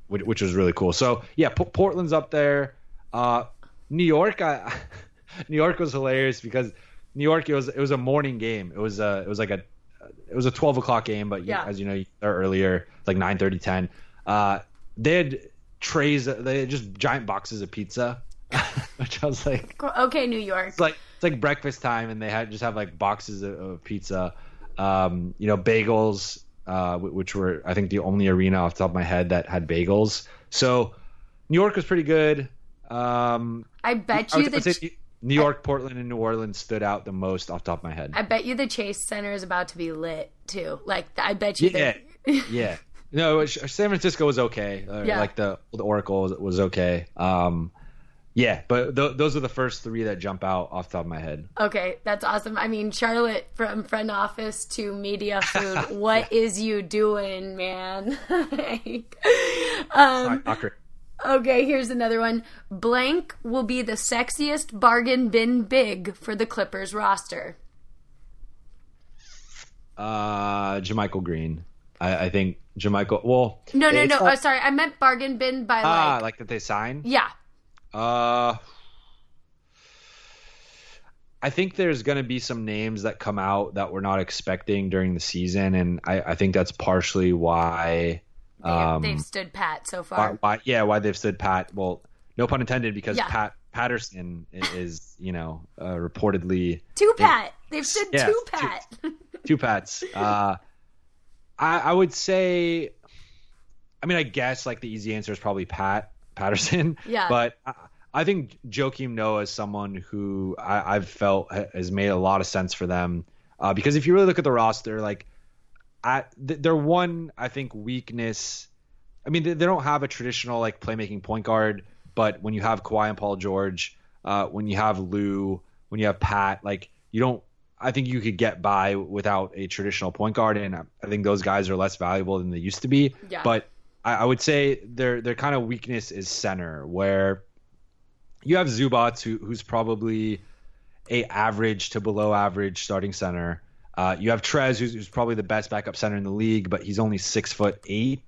which, which was really cool. So yeah, P- Portland's up there. Uh, New York, I, New York was hilarious because New York it was it was a morning game. It was a it was like a it was a twelve o'clock game, but yeah. as you know, you start earlier, like nine thirty, ten. Uh, they had trays, they had just giant boxes of pizza, which I was like, okay, New York. It's like it's like breakfast time, and they had just have like boxes of, of pizza, um, you know, bagels, uh, which were I think the only arena off the top of my head that had bagels. So New York was pretty good. Um, I bet you that New York, Portland, and New Orleans stood out the most off the top of my head. I bet you the Chase Center is about to be lit too. Like I bet you. Yeah, yeah. No, was, San Francisco was okay. Uh, yeah. Like the the Oracle was, was okay. Um, yeah, but th- those are the first three that jump out off the top of my head. Okay, that's awesome. I mean, Charlotte, from front office to media food, what yeah. is you doing, man? um, not, not okay, here's another one. Blank will be the sexiest bargain bin big for the Clippers roster. Uh, JaMychal Green. I, I think JaMychal. Well, no, no, no. Not, oh, sorry, I meant bargain bin by ah, like like that they signed. Yeah. Uh, I think there's going to be some names that come out that we're not expecting during the season, and I, I think that's partially why they, um, they've stood pat so far. Why, why, yeah, why they've stood pat. Well, no pun intended, because yeah. Pat Patterson is, you know, uh, reportedly two pat. They, they've stood yeah, two pat. Two, two pats. Uh, I, I would say, I mean, I guess like the easy answer is probably Pat Patterson. Yeah. But I, I think Joakim Noah is someone who I, I've felt has made a lot of sense for them. Uh, because if you really look at the roster, like, at their one, I think, weakness, I mean, they, they don't have a traditional like playmaking point guard, but when you have Kawhi and Paul George, uh, when you have Lou, when you have Pat, like, you don't, I think you could get by without a traditional point guard, and I think those guys are less valuable than they used to be. Yeah. But I, I would say their their kind of weakness is center, where you have Zubats, who, who's probably a average to below average starting center. Uh, you have Trez, who's, who's probably the best backup center in the league, but he's only six foot eight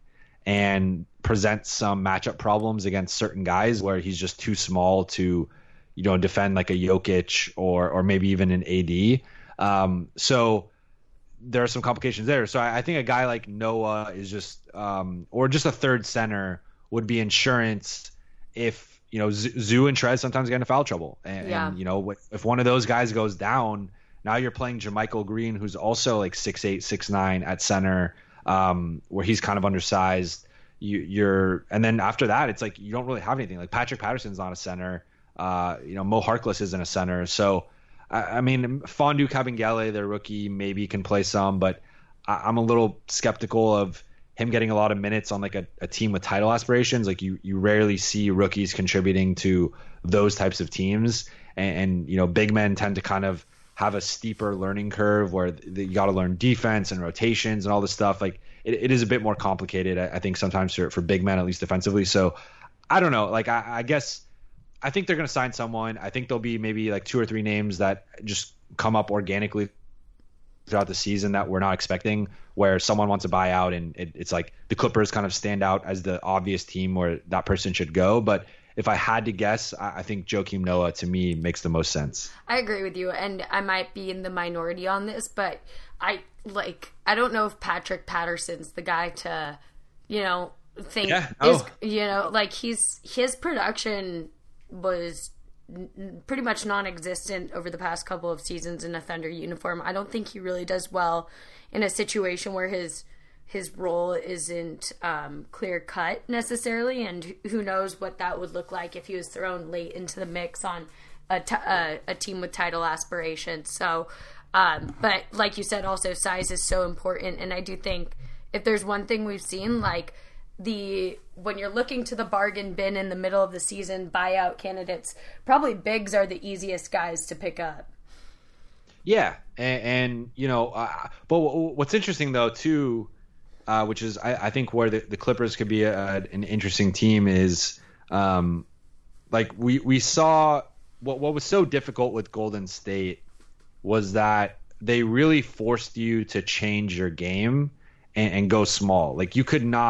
and presents some matchup problems against certain guys where he's just too small to, you know, defend like a Jokic or or maybe even an A D. Um, so there are some complications there. So I, I think a guy like Noah is just, um, or just a third center would be insurance if, you know, Z- Zoo and Trez sometimes get into foul trouble. And, yeah. and, you know, if one of those guys goes down, now you're playing JaMychal Green, who's also like six eight, six nine at center, um, where he's kind of undersized. You, you're, and then after that, it's like you don't really have anything. Like Patrick Patterson's not a center. Uh, you know, Mo Harkless isn't a center. So, I mean, Fondue Kabengele, their rookie, maybe can play some, but I'm a little skeptical of him getting a lot of minutes on like a, a team with title aspirations. Like you, you rarely see rookies contributing to those types of teams, and, and you know, big men tend to kind of have a steeper learning curve where you got to learn defense and rotations and all this stuff. Like it, it is a bit more complicated, I, I think, sometimes for for big men, at least defensively. So I don't know. Like I, I guess. I think they're going to sign someone. I think there'll be maybe like two or three names that just come up organically throughout the season that we're not expecting, where someone wants to buy out and it, it's like the Clippers kind of stand out as the obvious team where that person should go. But if I had to guess, I, I think Joakim Noah to me makes the most sense. I agree with you, and I might be in the minority on this, but I like I don't know if Patrick Patterson's the guy to, you know, think yeah, is, oh. you know, like he's his production was n- pretty much non-existent over the past couple of seasons in a Thunder uniform. I don't think he really does well in a situation where his his role isn't um, clear cut necessarily, and who knows what that would look like if he was thrown late into the mix on a, t- a, a team with title aspirations. So, um, but like you said, also size is so important, and I do think if there's one thing we've seen, like the when you're looking to the bargain bin in the middle of the season, buyout candidates, probably bigs are the easiest guys to pick up. Yeah, and, and you know, uh, but what's interesting though too, uh, which is I, I think where the, the Clippers could be a, an interesting team is, um, like we we saw what what was so difficult with Golden State was that they really forced you to change your game and, and go small. Like you could not.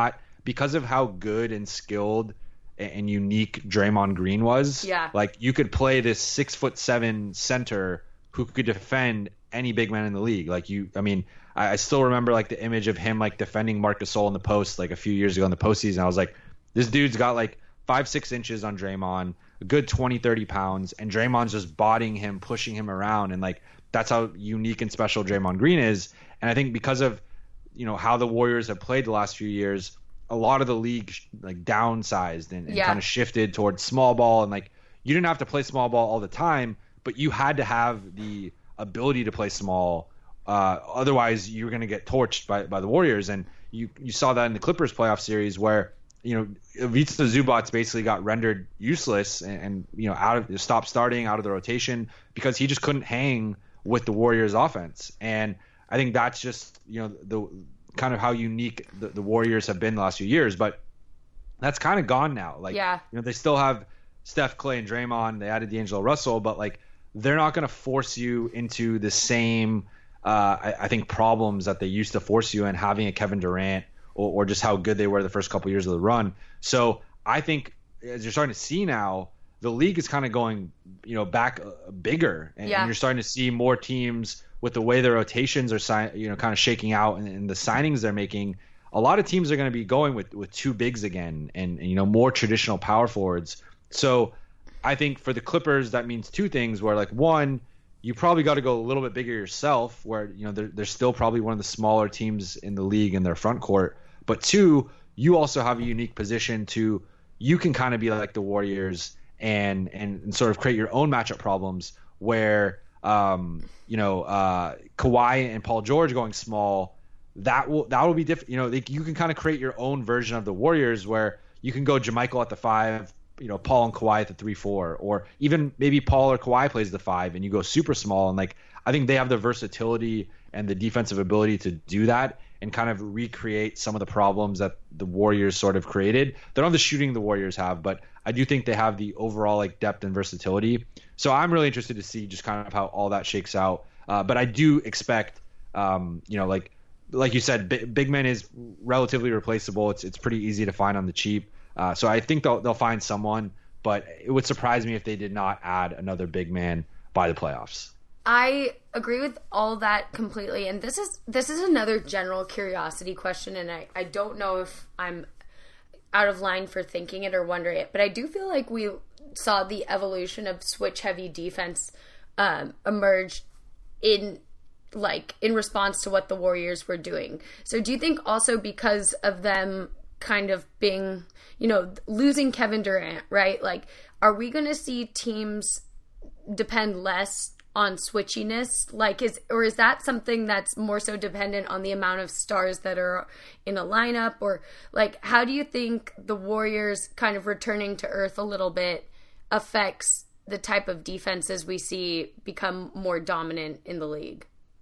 because of how good and skilled and, and unique Draymond Green was. Yeah. Like you could play this six foot seven center who could defend any big man in the league. Like you, I mean, I, I still remember like the image of him like defending Marc Gasol in the post like a few years ago in the postseason. I was like, this dude's got like five, six inches on Draymond, a good twenty, thirty pounds, and Draymond's just bodying him, pushing him around. And like, that's how unique and special Draymond Green is. And I think because of, you know, how the Warriors have played the last few years, a lot of the league like downsized and, and yeah. kind of shifted towards small ball. And like, you didn't have to play small ball all the time, but you had to have the ability to play small. Uh, otherwise, you were going to get torched by, by the Warriors. And you, you saw that in the Clippers playoff series where, you know, Ivica Zubac basically got rendered useless and, and you know, out of stopped starting out of the rotation because he just couldn't hang with the Warriors offense. And I think that's just, you know, the kind of how unique the, the Warriors have been the last few years, but that's kind of gone now. Like, yeah. you know, they still have Steph, Clay, and Draymond. They added D'Angelo Russell, but like, they're not going to force you into the same, uh, I, I think, problems that they used to force you in having a Kevin Durant or, or just how good they were the first couple years of the run. So I think as you're starting to see now, the league is kind of going, you know, back uh, bigger, and, yeah. and you're starting to see more teams with the way their rotations are, si- you know, kind of shaking out and, and the signings they're making. A lot of teams are going to be going with, with two bigs again, and, and you know, more traditional power forwards. So I think for the Clippers, that means two things. Where like one, you probably got to go a little bit bigger yourself. Where you know they're they're still probably one of the smaller teams in the league in their front court. But two, you also have a unique position to you can kind of be like the Warriors and and, and sort of create your own matchup problems. Where um, you know uh, Kawhi and Paul George going small, that will that will be different. You know they, you can kind of create your own version of the Warriors where you can go JaMychal at the five. You know, Paul and Kawhi at the three four, or even maybe Paul or Kawhi plays the five and you go super small. And like, I think they have the versatility and the defensive ability to do that and kind of recreate some of the problems that the Warriors sort of created. They don't have the shooting the Warriors have, but I do think they have the overall like depth and versatility. So I'm really interested to see just kind of how all that shakes out. Uh, but I do expect, um, you know, like, like you said, B- big man is relatively replaceable. It's, it's pretty easy to find on the cheap. Uh, so I think they'll they'll find someone, but it would surprise me if they did not add another big man by the playoffs. I agree with all that completely, and this is this is another general curiosity question, and I, I don't know if I'm out of line for thinking it or wondering it, but I do feel like we saw the evolution of switch-heavy defense um, emerge in like in response to what the Warriors were doing. So do you think also because of them kind of being, you know, losing Kevin Durant, right? Like, are we going to see teams depend less on switchiness? Like, is, or is that something that's more so dependent on the amount of stars that are in a lineup? Or like, how do you think the Warriors kind of returning to earth a little bit affects the type of defenses we see become more dominant in the league?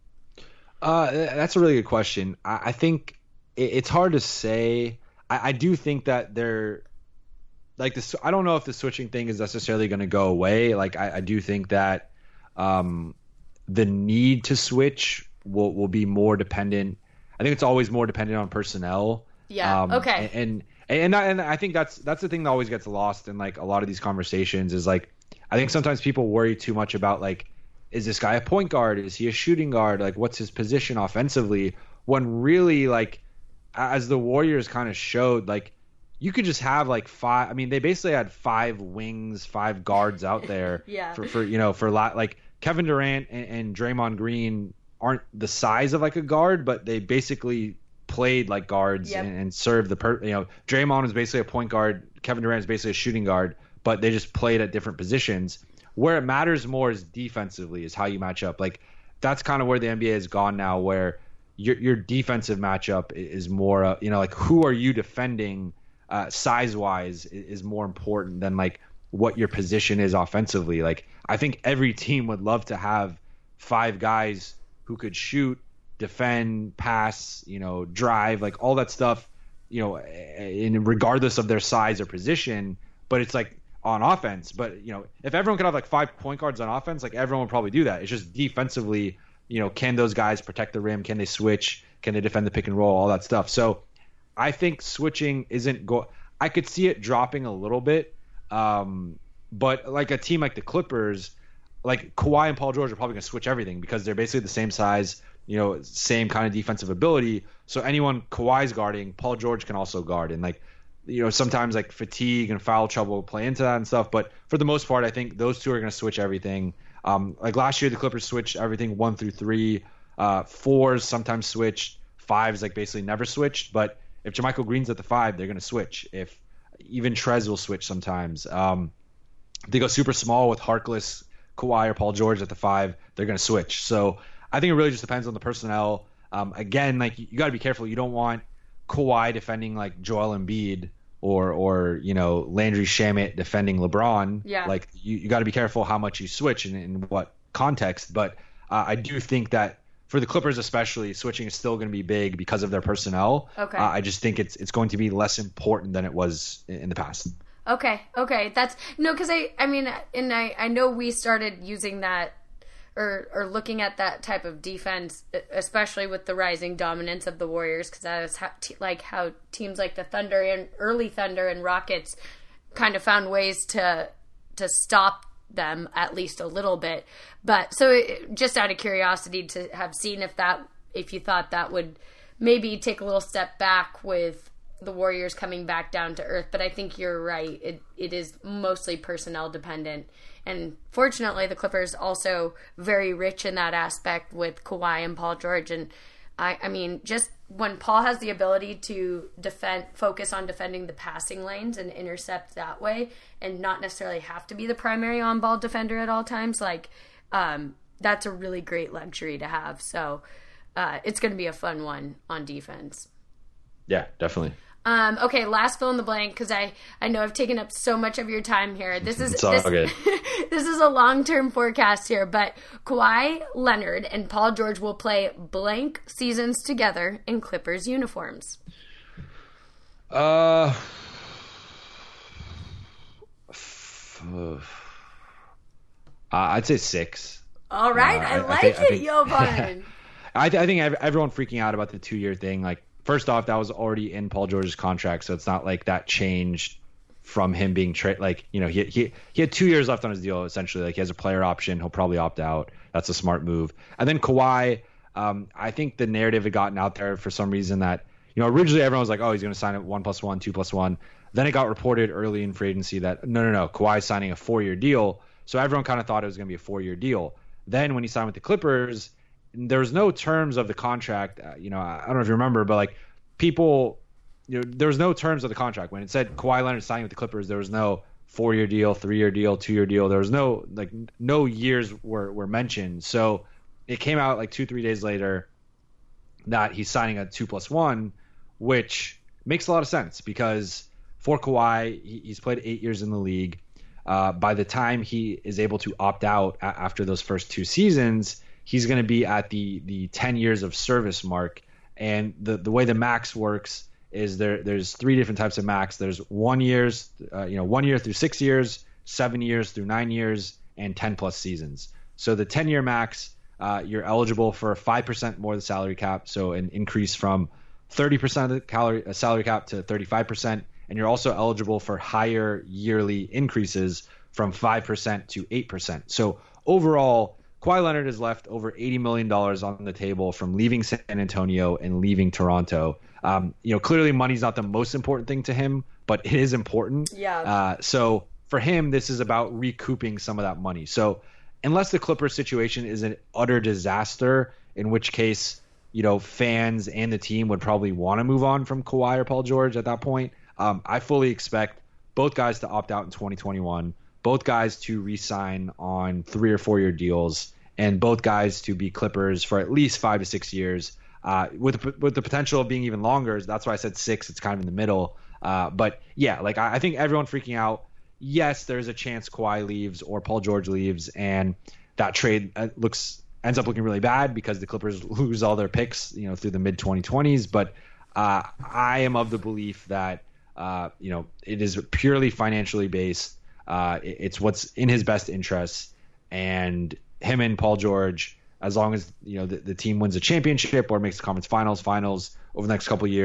Uh, that's a really good question. I, I think it, it's hard to say. I, I do think that they're like this. I don't know if the switching thing is necessarily going to go away. Like I, I do think that um, the need to switch will, will be more dependent. I think it's always more dependent on personnel. Yeah. Um, okay. And and and I, and I think that's that's the thing that always gets lost in like a lot of these conversations is like I think sometimes people worry too much about like, is this guy a point guard? Is he a shooting guard? Like what's his position offensively? When really like as the Warriors kind of showed, like you could just have like five. I mean, they basically had five wings, five guards out there. yeah. For, for you know for lot like Kevin Durant and, and Draymond Green aren't the size of like a guard, but they basically played like guards yep. and, and served the per. You know, Draymond was basically a point guard. Kevin Durant is basically a shooting guard, but they just played at different positions. Where it matters more is defensively, is how you match up. Like that's kind of where the N B A has gone now, where your your defensive matchup is more, uh, you know, like who are you defending uh, size wise is more important than like what your position is offensively. Like I think every team would love to have five guys who could shoot, defend, pass, you know, drive, like all that stuff, you know, in regardless of their size or position. But it's like on offense. But you know, if everyone could have like five point guards on offense, like everyone would probably do that. It's just defensively. You know, can those guys protect the rim? Can they switch? Can they defend the pick and roll? All that stuff. So I think switching isn't go. I could see it dropping a little bit, um, but like a team like the Clippers, like Kawhi and Paul George are probably going to switch everything because they're basically the same size, you know, same kind of defensive ability. So anyone Kawhi's guarding, Paul George can also guard, and like, you know, sometimes like fatigue and foul trouble play into that and stuff. But for the most part, I think those two are going to switch everything. Um, like last year, the Clippers switched everything one through three, uh, fours sometimes switched, fives like basically never switched. But if JaMychal Green's at the five, they're going to switch. If even Trez will switch sometimes. Um, they go super small with Harkless, Kawhi, or Paul George at the five, they're going to switch. So I think it really just depends on the personnel. Um, again, like you, you got to be careful. You don't want Kawhi defending like Joel Embiid or or you know Landry Shamet defending LeBron. Yeah. Like you, you got to be careful how much you switch and in what context. But uh, I do think that for the Clippers especially, switching is still going to be big because of their personnel. Okay. Uh, I just think it's it's going to be less important than it was in, in the past. Okay. Okay. That's no, because I I mean, and I I know we started using that. Or, or looking at that type of defense, especially with the rising dominance of the Warriors, because that is how, te- like how teams like the Thunder and early Thunder and Rockets kind of found ways to to stop them at least a little bit. But so it, just out of curiosity to have seen if that if you thought that would maybe take a little step back with the Warriors coming back down to earth. But I think you're right. It it is mostly personnel dependent. And fortunately, the Clippers also very rich in that aspect with Kawhi and Paul George. And I, I mean, just when Paul has the ability to defend, focus on defending the passing lanes and intercept that way, and not necessarily have to be the primary on-ball defender at all times, like um, that's a really great luxury to have. So uh, it's going to be a fun one on defense. Yeah, definitely. Um, okay, last fill in the blank, because I, I know I've taken up so much of your time here. This is all this, good. This is a long-term forecast here, but Kawhi Leonard and Paul George will play blank seasons together in Clippers uniforms. Uh, f- uh I'd say six. All right, uh, I, I like I think, it, I think, Jovan. I, th- I think everyone freaking out about the two-year thing, like, first off, that was already in Paul George's contract, so it's not like that changed from him being traded. Like, you know, he he he had two years left on his deal, essentially. Like, he has a player option. He'll probably opt out. That's a smart move. And then Kawhi, um, I think the narrative had gotten out there for some reason that, you know, originally everyone was like, oh, he's going to sign at one plus one, two plus one. Then it got reported early in free agency that, no, no, no, Kawhi's signing a four-year deal. So everyone kind of thought it was going to be a four-year deal. Then when he signed with the Clippers, there was no terms of the contract. Uh, you know, I don't know if you remember, but like, people, you know, there was no terms of the contract. When it said Kawhi Leonard signing with the Clippers, there was no four-year deal, three-year deal, two-year deal. There was no, like, no years were, were mentioned. So it came out like two, three days later that he's signing a two plus one, which makes a lot of sense because for Kawhi, he, he's played eight years in the league. Uh, by the time he is able to opt out a- after those first two seasons, he's going to be at the the ten years of service mark. And the, the way the max works is there there's three different types of max. There's one years, uh, you know, one year through six years, seven years through nine years, and ten plus seasons. So the ten year max, uh, you're eligible for five percent more the salary cap, so an increase from thirty percent of the calorie, uh, salary cap to thirty-five percent, and you're also eligible for higher yearly increases from five percent to eight percent. So overall, Kawhi Leonard has left over eighty million dollars on the table from leaving San Antonio and leaving Toronto. Um, you know, clearly money's not the most important thing to him, but it is important. Yeah. Uh, so for him, this is about recouping some of that money. So unless the Clippers situation is an utter disaster, in which case, you know, fans and the team would probably want to move on from Kawhi or Paul George at that point. Um, I fully expect both guys to opt out in twenty twenty-one, both guys to re-sign on three or four year deals, and both guys to be Clippers for at least five to six years, uh, with with the potential of being even longer. That's why I said six. It's kind of in the middle. Uh, but yeah, like I, I think everyone freaking out. Yes, there's a chance Kawhi leaves or Paul George leaves, and that trade looks ends up looking really bad because the Clippers lose all their picks, you know, through the mid twenty twenties. But uh, I am of the belief that uh, you know it is purely financially based. Uh, it, it's what's in his best interests, and him and Paul George, as long as you know the, the team wins a championship or makes the conference finals, finals over the next couple of years,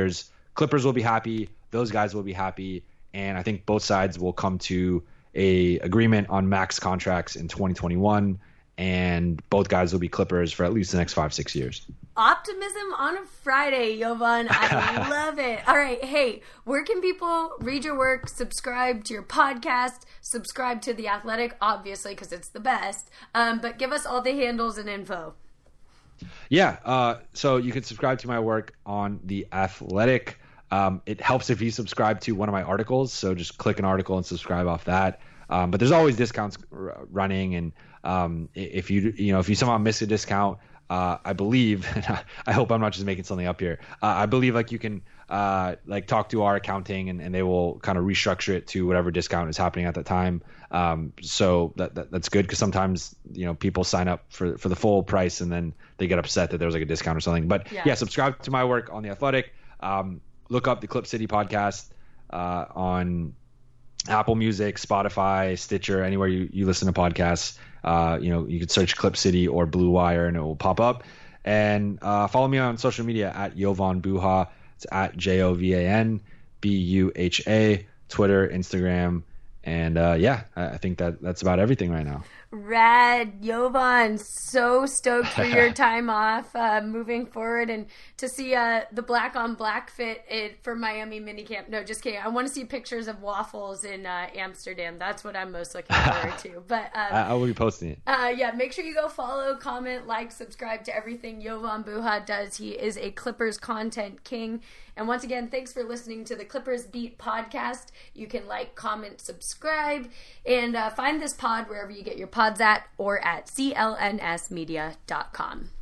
Clippers will be happy. Those guys will be happy. And I think both sides will come to a agreement on max contracts in twenty twenty-one. And both guys will be Clippers for at least the next five, six years. Optimism on a Friday, Jovan. I love it. All right. Hey, where can people read your work, subscribe to your podcast, subscribe to The Athletic, obviously, because it's the best. Um, but give us all the handles and info. Yeah. Uh, so you can subscribe to my work on The Athletic. Um, it helps if you subscribe to one of my articles. So just click an article and subscribe off that. Um, but there's always discounts r- running. And um, if you, you know, if you somehow miss a discount, Uh, I believe, I hope I'm not just making something up here. Uh, I believe like you can uh, like talk to our accounting and, and they will kind of restructure it to whatever discount is happening at the time. Um, so that, that that's good because sometimes, you know, people sign up for, for the full price and then they get upset that there's like a discount or something. But yeah, yeah subscribe to my work on The Athletic. Um, look up the Clip City podcast uh, on Apple Music, Spotify, Stitcher, anywhere you, you listen to podcasts. Uh, you know, you could search Clip City or Blue Wire and it will pop up. And uh, follow me on social media at Jovan Buha. It's at J O V A N B U H A, Twitter, Instagram. And uh, yeah, I, I think that that's about everything right now. Rad. Jovan, so stoked for your time off uh, moving forward and to see uh, the black on black fit it, for Miami minicamp. No, just kidding. I want to see pictures of waffles in uh, Amsterdam. That's what I'm most looking forward to. But um, I, I will be posting it. Uh, yeah, make sure you go follow, comment, like, subscribe to everything Jovan Buha does. He is a Clippers content king. And once again, thanks for listening to the Clippers Beat podcast. You can like, comment, subscribe, and uh, find this pod wherever you get your pods at or at C L N S media dot com.